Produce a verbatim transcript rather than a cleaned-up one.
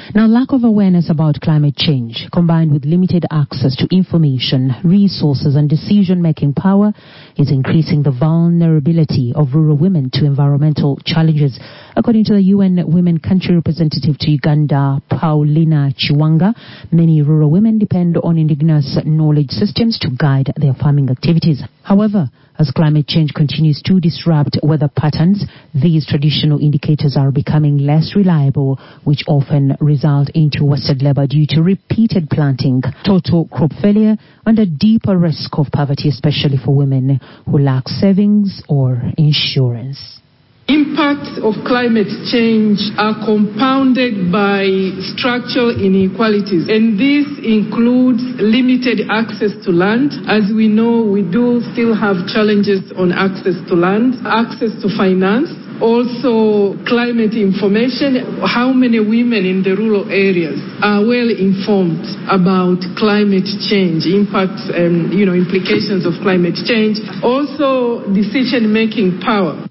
Now, lack of awareness about climate change, combined with limited access to information, resources, and decision-making power, is increasing the vulnerability of rural women to environmental challenges. According to the U N Women Country Representative to Uganda, Paulina Chiwanga, many rural women depend on indigenous knowledge systems to guide their farming activities. However, as climate change continues to disrupt weather patterns, these traditional indicators are becoming less reliable, which often result into wasted labor due to repeated planting, total crop failure, and a deeper risk of poverty, especially for women who lack savings or insurance. Impacts of climate change are compounded by structural inequalities, and this includes limited access to land. As we know, we do still have challenges on access to land, access to finance, also climate information. How many women in the rural areas are well informed about climate change, impacts and, you know, implications of climate change, also decision-making power.